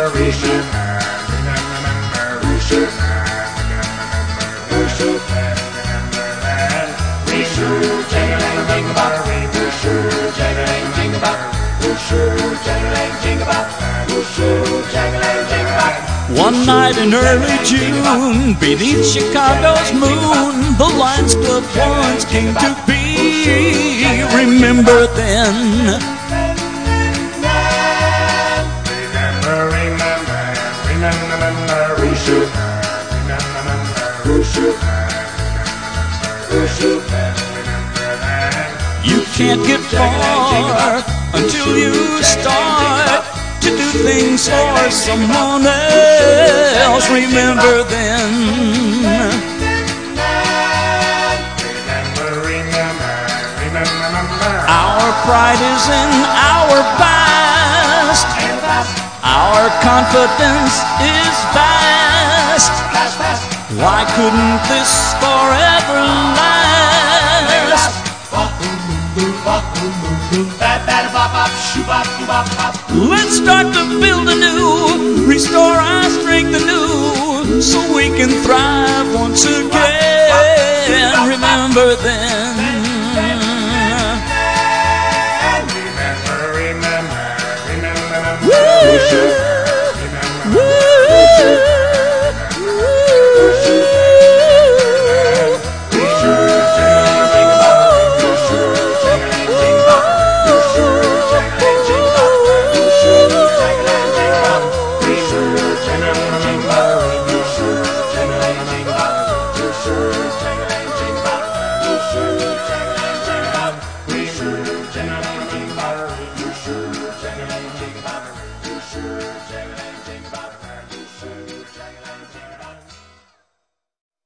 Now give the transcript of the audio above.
One night in early June, beneath Chicago's moon, the Lions Club once came to be. Remember then. You can't get far until you start to do things for someone else. Remember then. Our pride is in our past. Our confidence is vast. Why couldn't this forever last? Let's start to build anew, restore our strength anew, so we can thrive once again. Remember then. Remember. Woo!